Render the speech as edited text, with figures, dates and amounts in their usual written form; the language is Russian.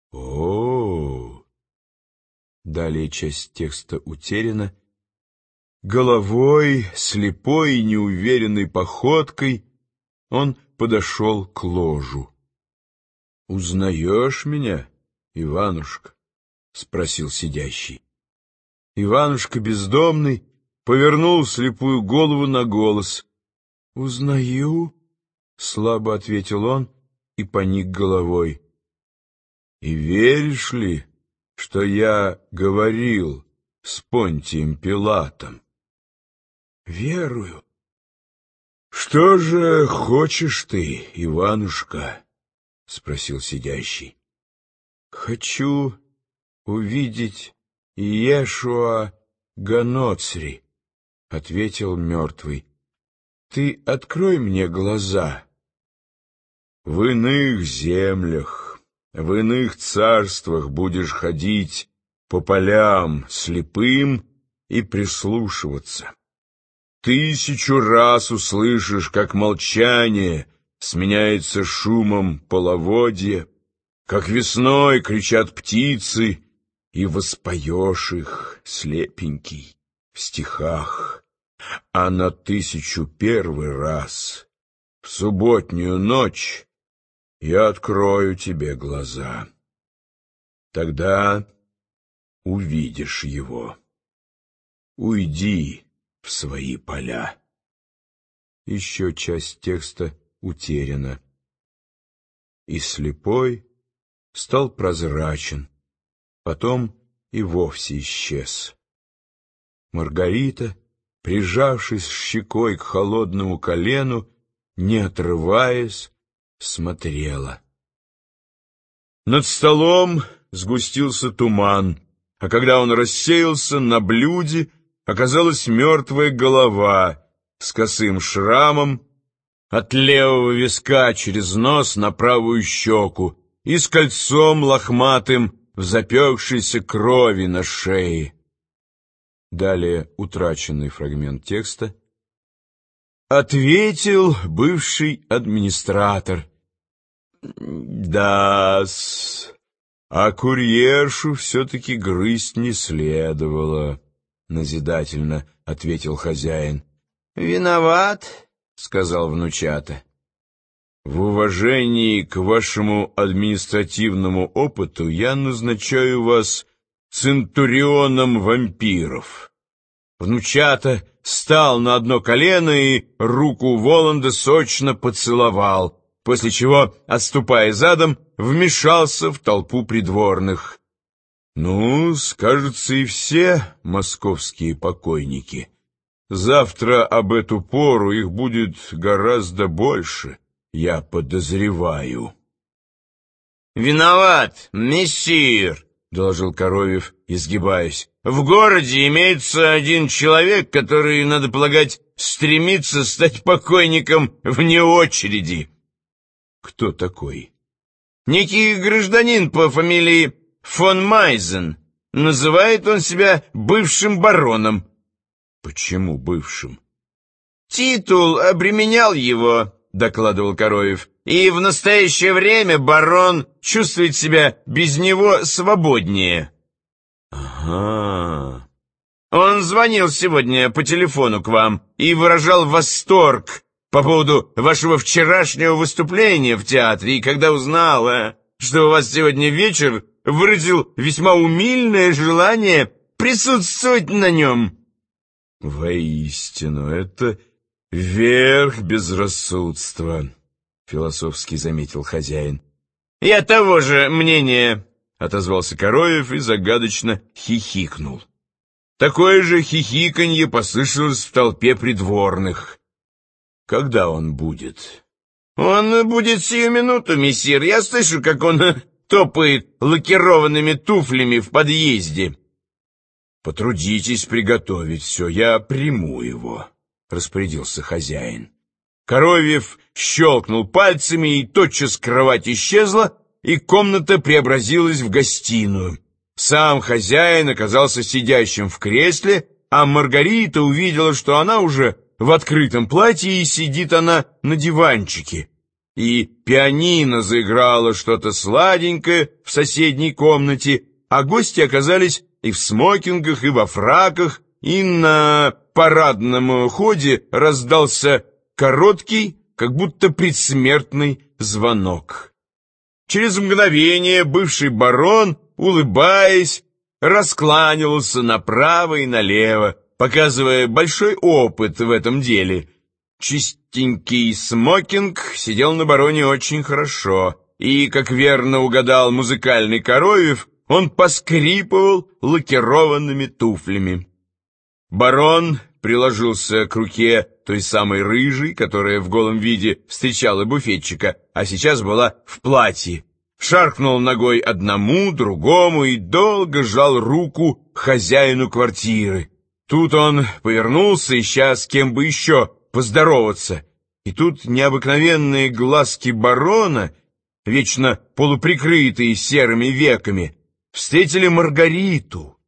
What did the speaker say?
О, далее часть текста утеряна. Головой, слепой и неуверенной походкой он подошел к ложу. — Узнаешь меня, Иванушка? — спросил сидящий. Иванушка бездомный повернул слепую голову на голос. — Узнаю, — слабо ответил он и поник головой. — И веришь ли, что я говорил с Понтием Пилатом? — Верую. — Что же хочешь ты, Иванушка? — спросил сидящий. — Хочу увидеть Иешуа Ганоцри, — ответил мертвый. — Ты открой мне глаза. В иных землях, в иных царствах будешь ходить по полям слепым и прислушиваться. 1000 раз услышишь, как молчание сменяется шумом половодья, как весной кричат птицы, и воспоешь их, слепенький, в стихах. А на 1001 раз, в субботнюю ночь, я открою тебе глаза. Тогда увидишь его. Уйди в свои поля. Еще часть текста утеряна. И слепой стал прозрачен, потом и вовсе исчез. Маргарита, прижавшись щекой к холодному колену, не отрываясь, смотрела. Над столом сгустился туман, а когда он рассеялся, на блюде оказалась мертвая голова с косым шрамом от левого виска через нос на правую щеку и с кольцом лохматым в запекшейся крови на шее. Далее утраченный фрагмент текста. Ответил бывший администратор. Да-с, а курьершу все-таки грызть не следовало, назидательно ответил хозяин. Виноват, сказал внучата. В уважении к вашему административному опыту я назначаю вас центурионом вампиров. Внучата встал на одно колено и руку Воланда сочно поцеловал, после чего, отступая задом, вмешался в толпу придворных. Ну, скажется, и все московские покойники. Завтра об эту пору их будет гораздо больше, я подозреваю. — Виноват, мессир, — доложил Коровьев, изгибаясь. — В городе имеется один человек, который, надо полагать, стремится стать покойником вне очереди. — Кто такой? — Некий гражданин по фамилии фон Майзен. Называет он себя бывшим бароном. — Почему бывшим? — Титул обременял его, — докладывал Коровьев, — и в настоящее время барон чувствует себя без него свободнее. — Ага. Он звонил сегодня по телефону к вам и выражал восторг по поводу вашего вчерашнего выступления в театре, и когда узнал, что у вас сегодня вечер, выразил весьма умильное желание присутствовать на нем. — Воистину, это верх безрассудства, — философски заметил хозяин. — Я того же мнения, — отозвался Коровьев и загадочно хихикнул. Такое же хихиканье послышалось в толпе придворных. — Когда он будет? — Он будет сию минуту, мессир. Я слышу, как он топает лакированными туфлями в подъезде. — Потрудитесь приготовить все, я приму его, — распорядился хозяин. Коровьев щелкнул пальцами, и тотчас кровать исчезла, и комната преобразилась в гостиную. Сам хозяин оказался сидящим в кресле, а Маргарита увидела, что она уже в открытом платье, и сидит она на диванчике. и пианино заиграло что-то сладенькое в соседней комнате, а гости оказались и в смокингах, и во фраках, и на парадном ходе раздался короткий, как будто предсмертный звонок. Через мгновение бывший барон, улыбаясь, раскланивался направо и налево, показывая большой опыт в этом деле. Чистенький смокинг сидел на бароне очень хорошо, и, как верно угадал музыкальный Коровьев, он поскрипывал лакированными туфлями. Барон приложился к руке той самой рыжей, которая в голом виде встречала буфетчика, а сейчас была в платье. Шаркнул ногой одному, другому и долго жал руку хозяину квартиры. Тут он повернулся, ища с кем бы еще поздороваться. И тут необыкновенные глазки барона, вечно полуприкрытые серыми веками, встретили Маргариту.